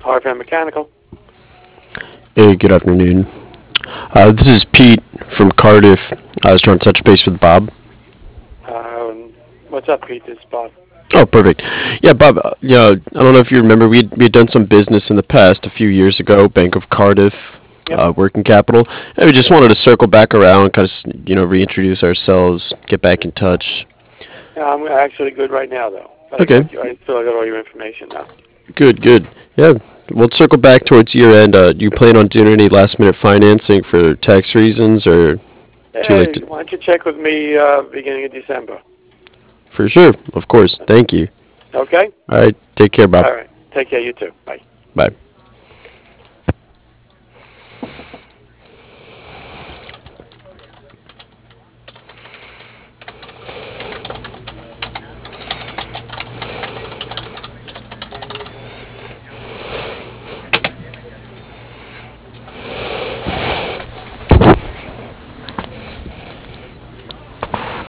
RFM Mechanical. Hey, good afternoon. This is Pete from Cardiff. I was trying to touch base with Bob. What's up, Pete? This is Bob. Oh, perfect. Yeah, Bob. I don't know if you remember, we had done some business in the past a few years ago. Bank of Cardiff, Yep. Working Capital. And we just wanted to circle back around, kind of reintroduce ourselves, get back in touch. I'm actually good right now, though. But Okay, I still got all your information now. good, good. Yeah, we'll circle back towards year end. Do you plan on doing any last minute financing for tax reasons, or too late Hey, to? why don't you check with me beginning of December? For sure, of course. Thank you. Okay? All right, take care, Bob. All right. Take care, you too. Bye. Bye.